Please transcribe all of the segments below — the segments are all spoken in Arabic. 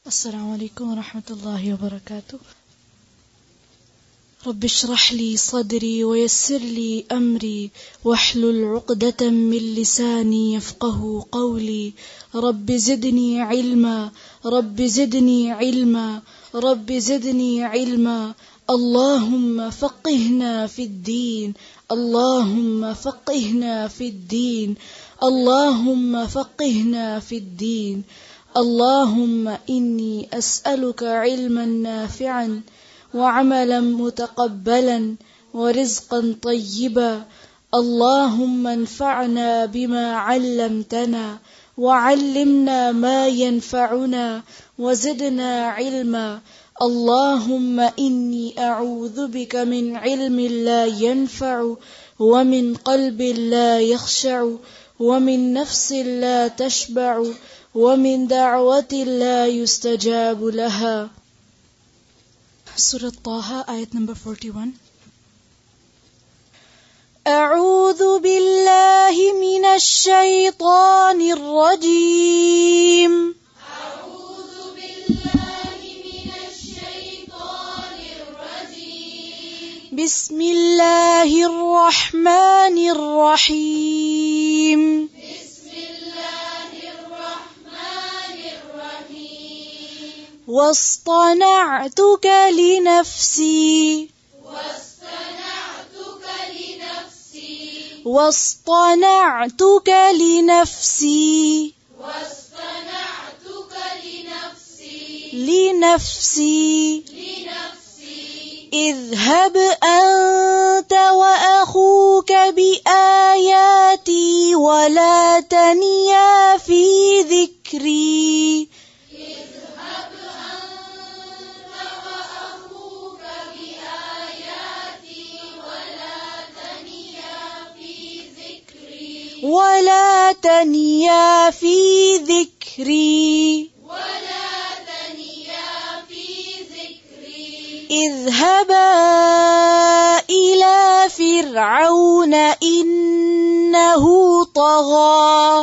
अस्सलामु अलैकुम वरहमतुल्लाहि वबरकातुह। रब्बि इश्रह ली सदरी वयस्सिर ली अमरी वहलुल उक़दतम मिन लिसानी यफ़क़हू क़ौली। रब्बि ज़िदनी इल्मा रब्बि ज़िदनी इल्मा रब्बि ज़िदनी इल्मा। अल्लाहुम्मा फ़क़्हिना फ़िद्दीन अल्लाहुम्मा फ़क़्हिना फ़िद्दीन अल्लाहुम्मा फ़क़्हिना फ़िद्दीन। अल्लाहुम्मा इन्नी अस्अलुका इल्मन नाफ़िअन वअमलन मुतक़ब्बलन वरिज़्क़न तय्यिबा। अल्लाहुम्मा अन्फ़अना बिमा अल्लमतना वअल्लिमना मा यनफ़अुना वज़िदना इल्मा। अल्लाहुम्मा इन्नी अऊज़ु बिका मिन इल्मिन ला यनफ़अु वमिन क़ल्बिन ला यख़शअु वमिन नफ़्सिन ला तशबअु वमिन दअवतिन ला युस्तजाबु लहा। सूरह ताहा आयत नंबर 41। अऊज़ु बिल्लाहि मिनश शैतानिर रजीम। अऊज़ु बिल्लाहि मिनश शैतानिर रजीम। बिस्मिल्लाहिर रहमानिर रहीम। वस्तनअतुक लिनफ्सी वस्तनअतुक लिनफ्सी लिनफ्सी। इज़हब अंत वअखूक बिआयाती वला तनिया फी ज़िक्री। वला तनिया फी ज़िक्री। इज़हबा इला फ़िरऔन इन्नहु तग़ा।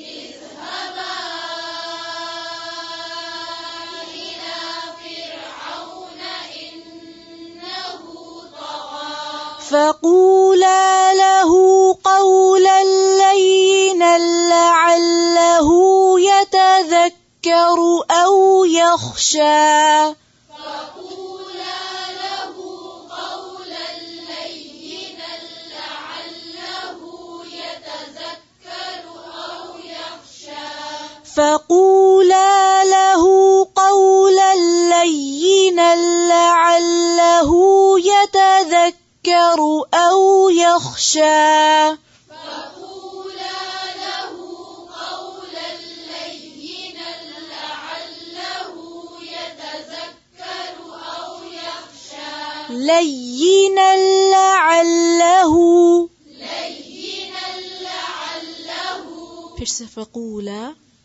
फ़क़ूला लहू क़ौलन लय्यिनन लअल्लहु यतज़क्करु औ यख़शा। فقولا له قولا لينا لعله يتذكر أو يخشى. فقولا له قولا لينا لعله يتذكر أو يخشى. لينا لعله फिर से फकूला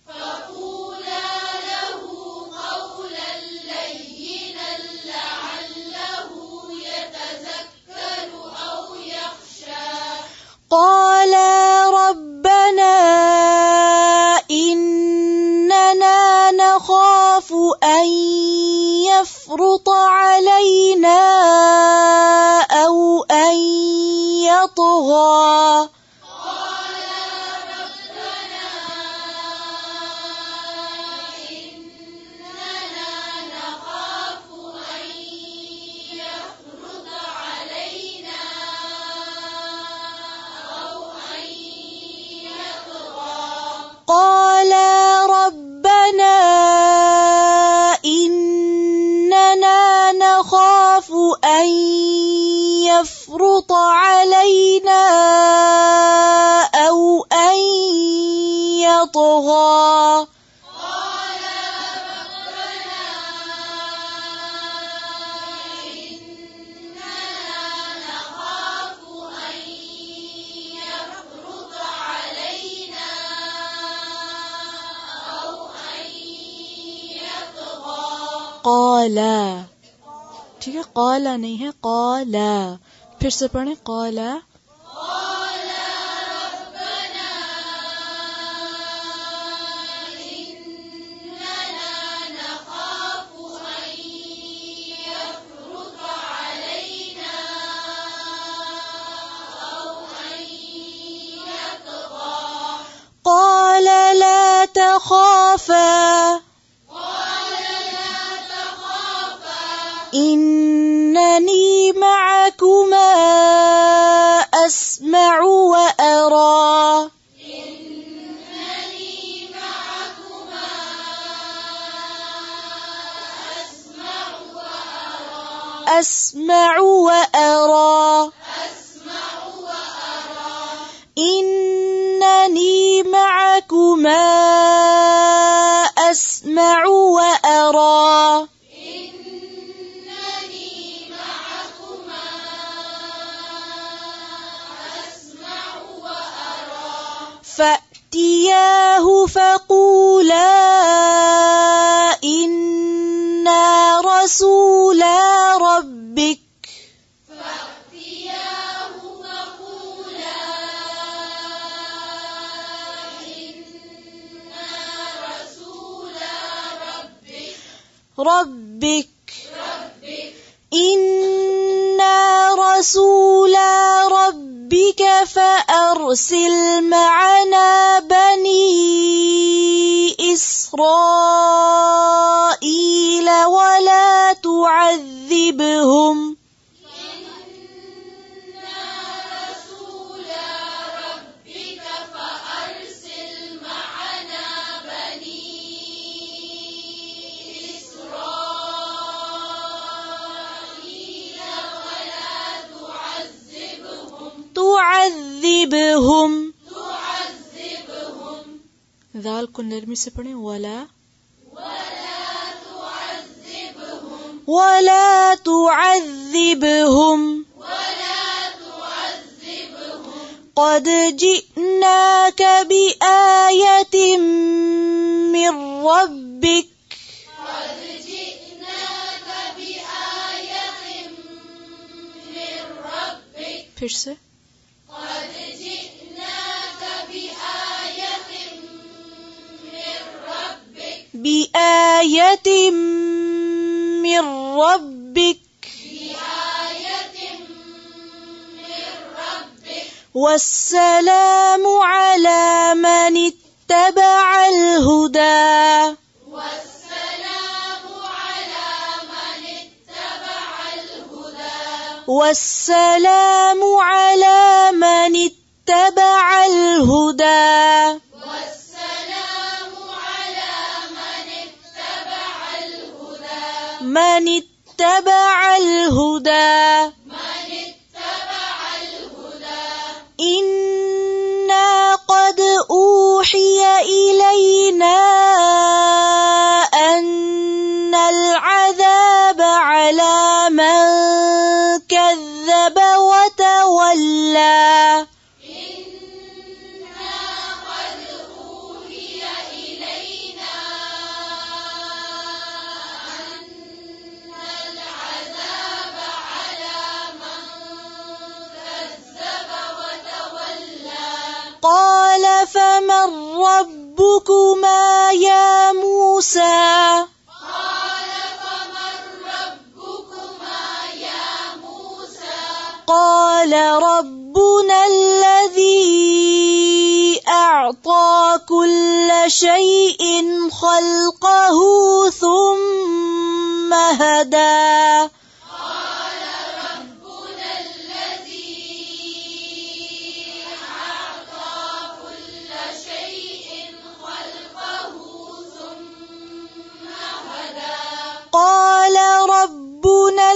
له قولا لينا لعله يتذكر أو يخشى. قالا ربنا إننا نخاف أن يفرط علينا أو أن يطغى. قالا ربنا إننا نخاف أن يفرط علينا أو أن يطغى. قالا ठीक है, قالا नहीं है, قالا. फिर से पढ़ें, قالا ربنا إننا نخاف أسمع وأرى إنني معكما أسمع وأرى فأتياه فقولا إنا رسولا ربك إنا رسولا ربك فأرسل معنا بني إسرائيل ولا تعذبهم ذال को नरमी से पढ़ें ولا تعذبهم قد جئناك بآية من ربك फिर से بآية من ربك والسلام على من اتبع الهدى والسلام على من اتبع الهدى من اتبع الهدى إنا قد أوحي إلينا أن العذاب على من كذب وتولى قال فمن ربكما يا موسى قال ربنا الذي أعطى كل شيء خلقه ثم هدى قال ربنا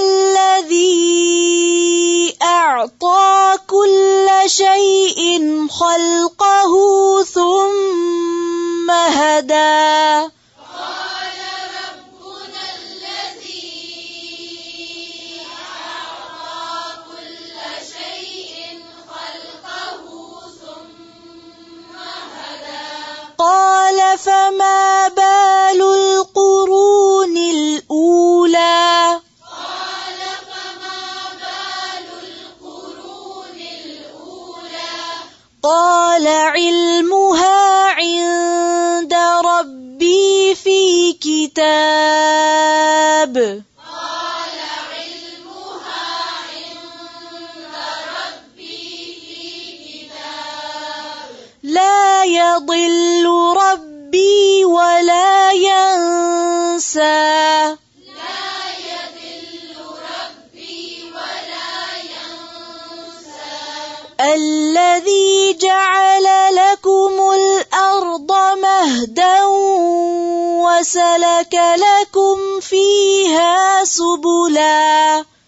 الذي أعطى كل شيء خلقه ثم هدى قال فما بال القرون الأولى قال علمها عند ربي في كتاب لا يضل ربي ولا ينسى الذي جعل لكم الأرض مهدا وسلك لكم فيها سبلا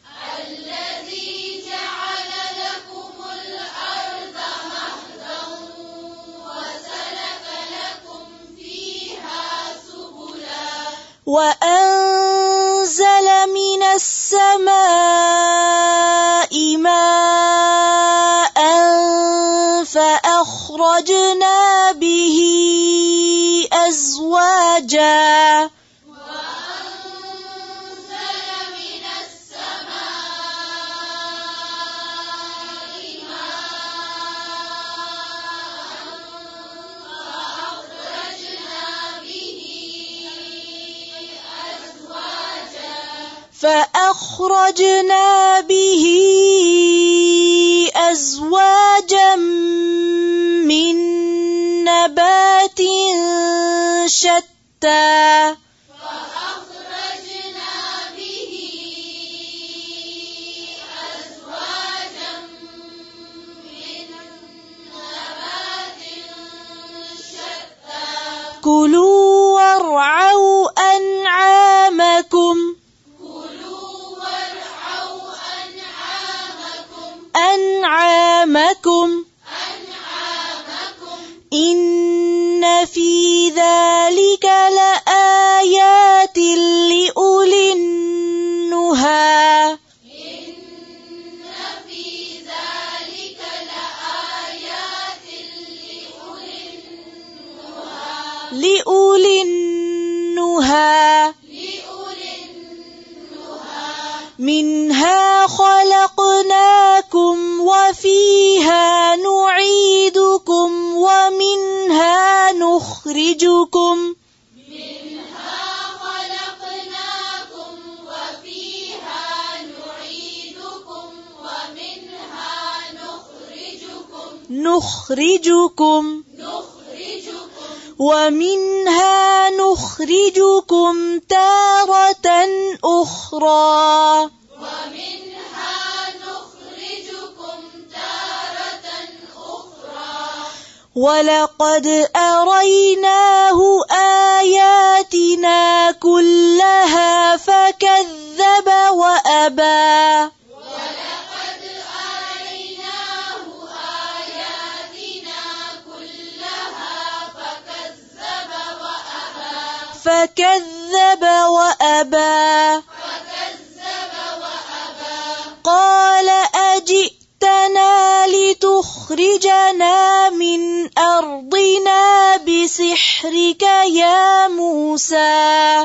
وأنزل من السماء ماء فأخرجنا به أزواجا فأخرجنا به أزواجا من نبات شتى كلوا وارعوا أنعامكم إن في ذلك لآيات لأولي النهى لأولي النهى منها خلقناكم وفيها نعيدكم ومنها نخرجكم ومنها نخرجكم تارة أخرى ولقد أريناه آياتنا كلها فكذب وأبى قال أجئتنا لتخرجنا من أرضنا بسحرك يا موسى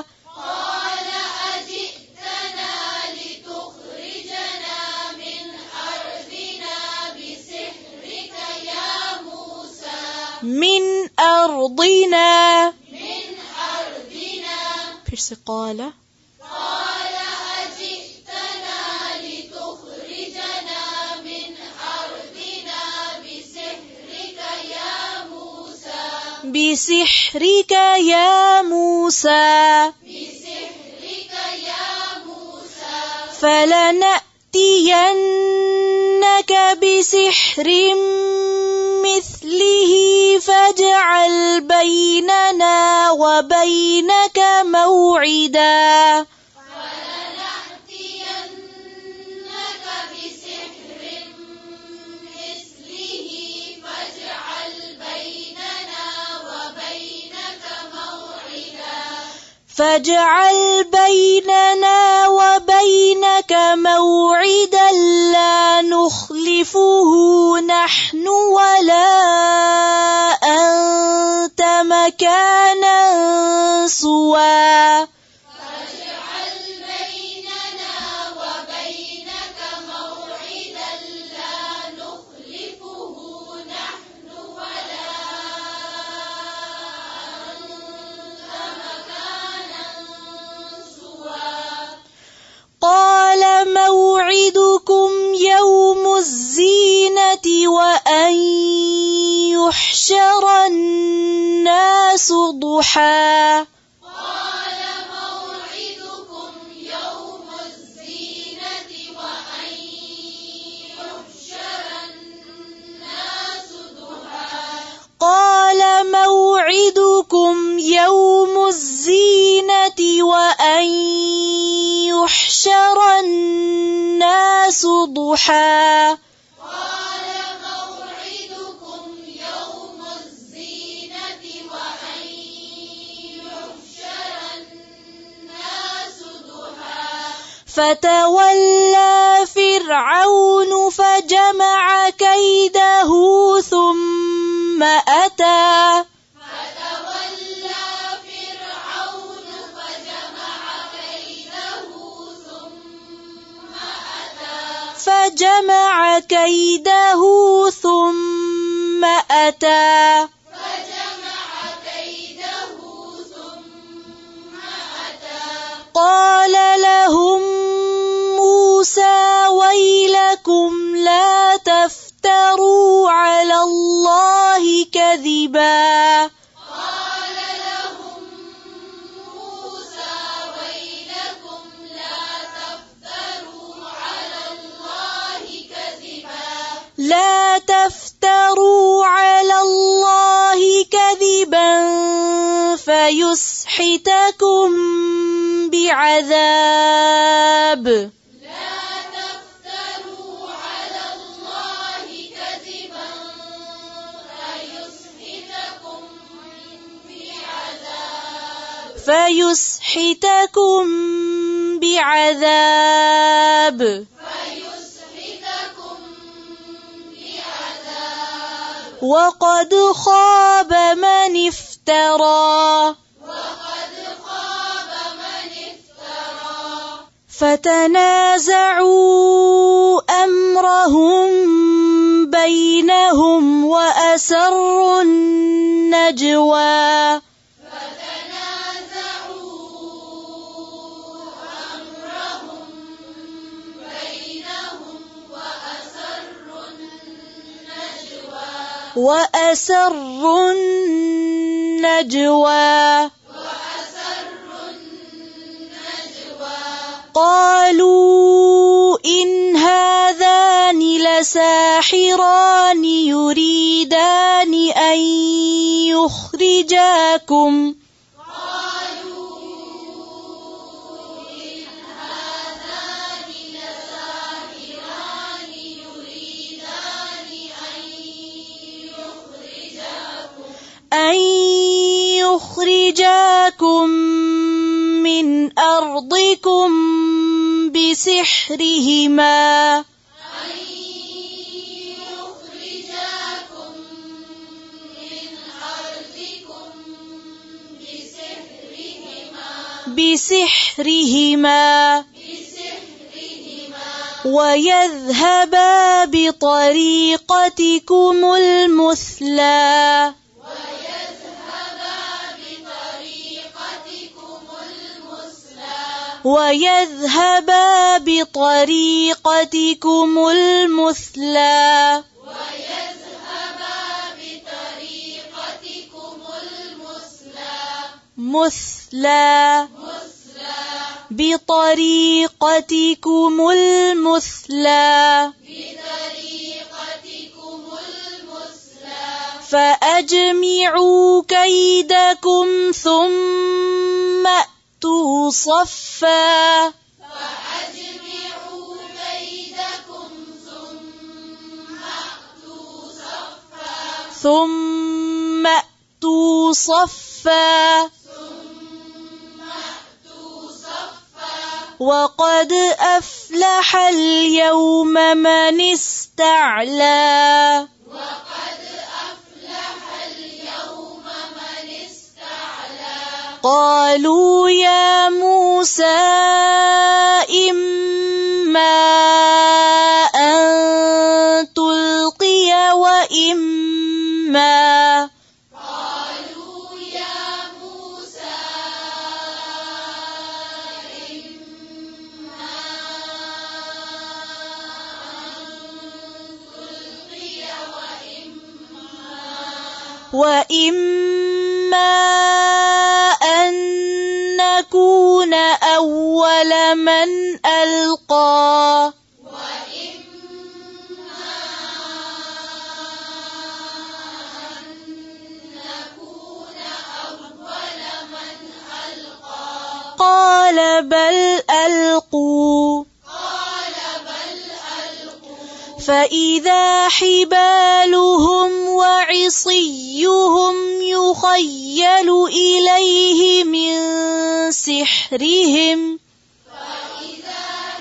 من أرضنا फिर से قال أجئتنا لتخرجنا من أرضنا بسحرك يا موسى فلنأتينك بسحر مثله فاجعل بيننا وبينك موعدا فاجعل بيننا وبينك موعدا لا نخلفه نحن ولا أنت مكانا سوى قال موعدكم يوم الزينة وأن يحشر الناس ضحى قال موعدكم يوم الزينة وأن يحشر الناس ضحى فتولى فرعون فجمع كيده ثم أتى قال لهم موسى ويلكم لا تفتروا على الله كذبا فيسحتكم بعذاب وقد خاب من افترى فتنازعوا أمرهم بينهم وأسروا النجوى قالوا إن هذان لساحران يريدان أن يخرجاكم من أرضكم بسحرهما ويذهبا بطريقتكم المثلى بطريقتكم المثلى فأجمعوا كيدكم ثم أتوا صفا وقد أفلح اليوم من استعلى قالوا يا موسى إما أن تلقي وإما أن نكون أول من ألقى قال بل ألقوا فإذا حبالهم وعصيهم يخيل إليه من سحرهم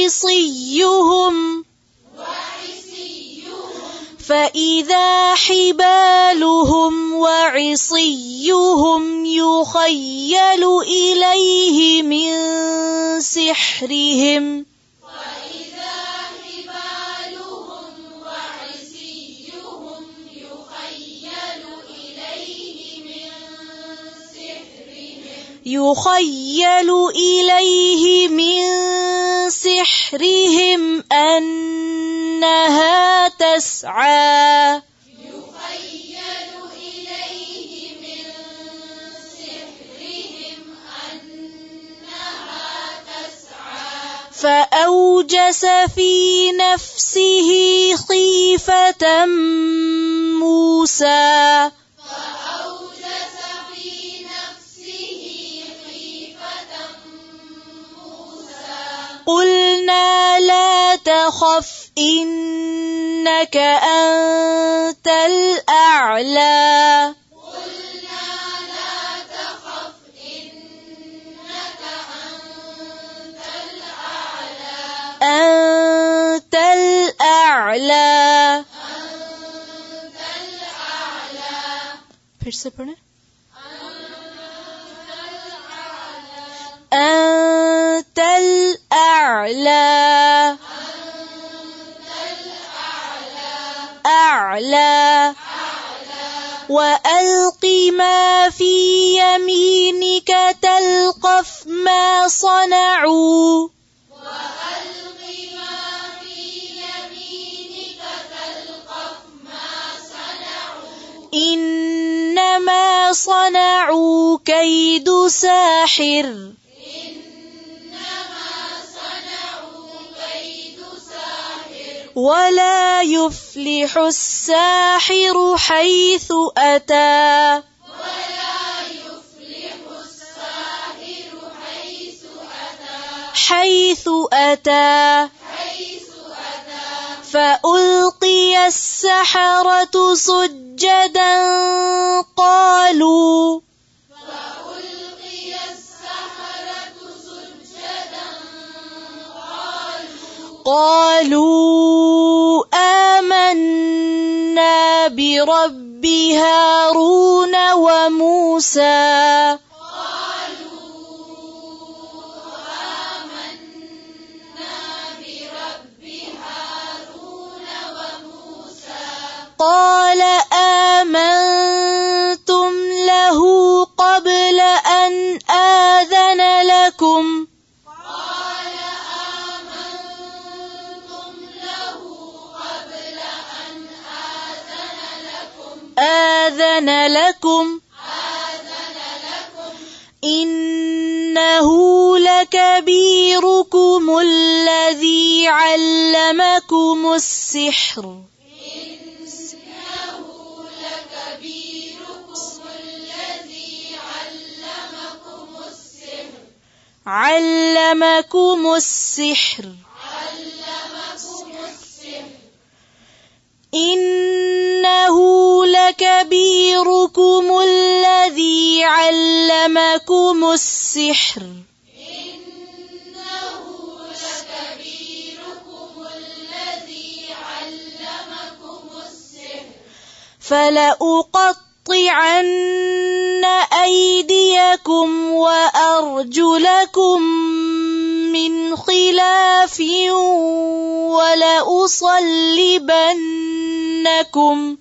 وعصيهم فإذا حبالهم وعصيهم يخيل إليه من سحرهم أنها تسعى فأوجس في نفسه خيفة موسى قلنا لا تخف إنك أنت الأعلى أنت الأعلى फिर से पढ़ें أنت الأعلى أعلى وألق ما في يمينك تلقف ما صنعوا إنما صنعوا كيد ساحر ولا يفلح الساحر حيث أتى فألقي السحرة سجدا قالوا آمنا برب هارون وموسى قال آمنتم له قبل أن آذن لكم إنه لكبيركم الذي علمكم السحر إنه لكبيركم الذي علمكم السحر فلأقطعن أيديكم وأرجلكم من خلاف ولأصلبنكم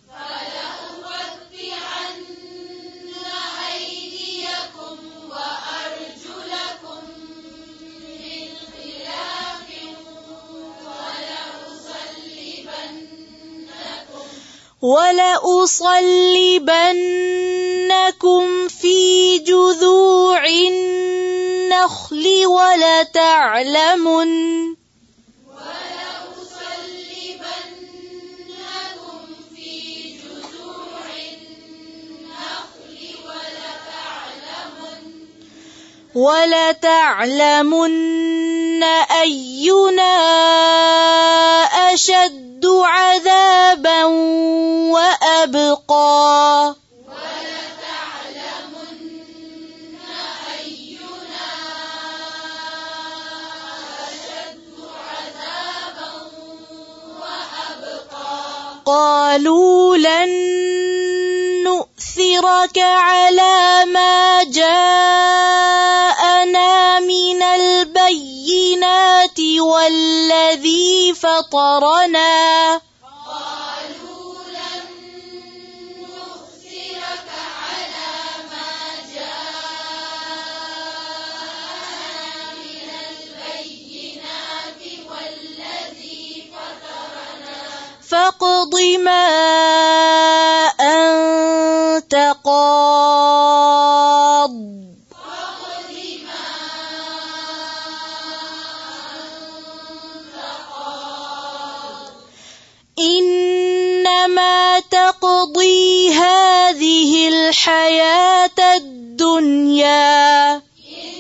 في جذوع النخل ولتعلمن أينا أشد عذابا وأبقى وقالوا لن نؤثرك على ما جاءنا من البينات والذي فطرنا فاقض ما أنت قاض إنما تقضي هذه الحياة الدنيا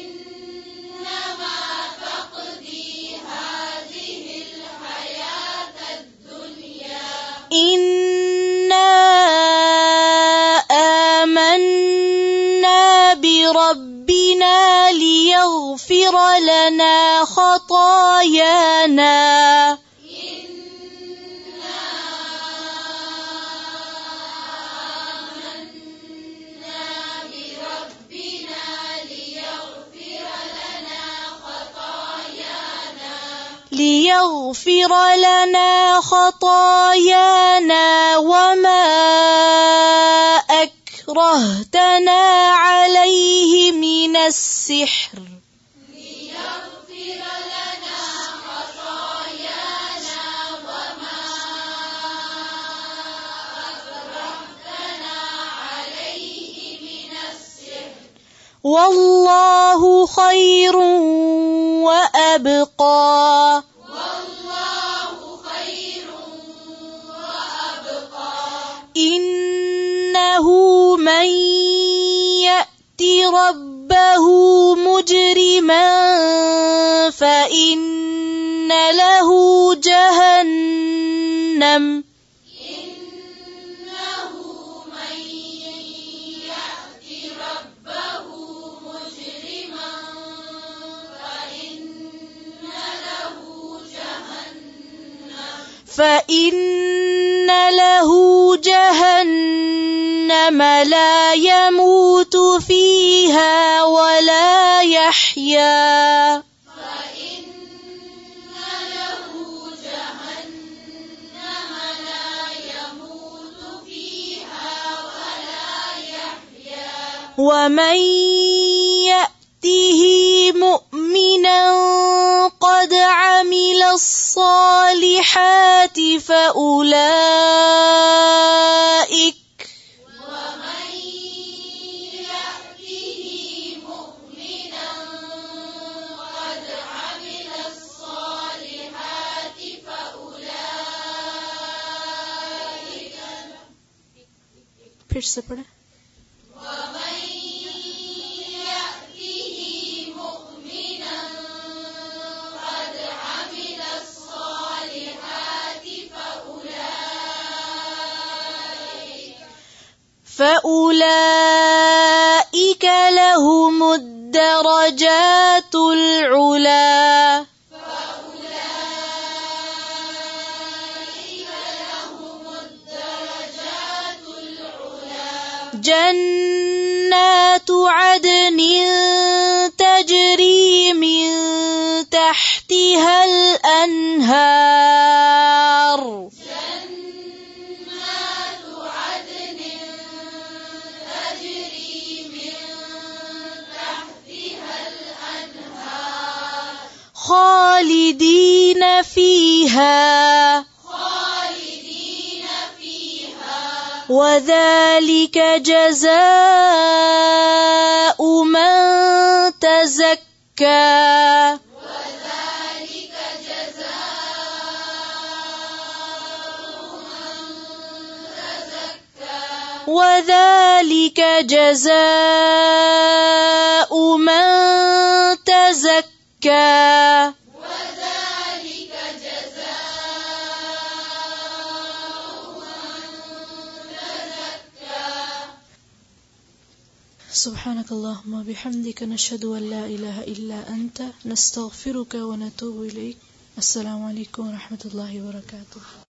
إنا آمنا بربنا ليغفر لنا خطايانا وما أكرهتنا عليه من السحر والله خير وأبقى إنه من يأت ربه مجرما فإن له جهنم لا يموت فيها ولا يحيا ومن يأته مؤمنا قد عمل الصالحات فأولئك फिर से पढ़े فأولئك لهم الدرجات العلا جنات عدن تجري من تحتها الأنهار خالدين فيها وذلك جزاء من تزكى وذلك جزاء من تزكى سبحانك اللهم وبحمدك نشهد أن لا إله إلا أنت نستغفرك ونتوب إليك. السلام عليكم ورحمة الله وبركاته.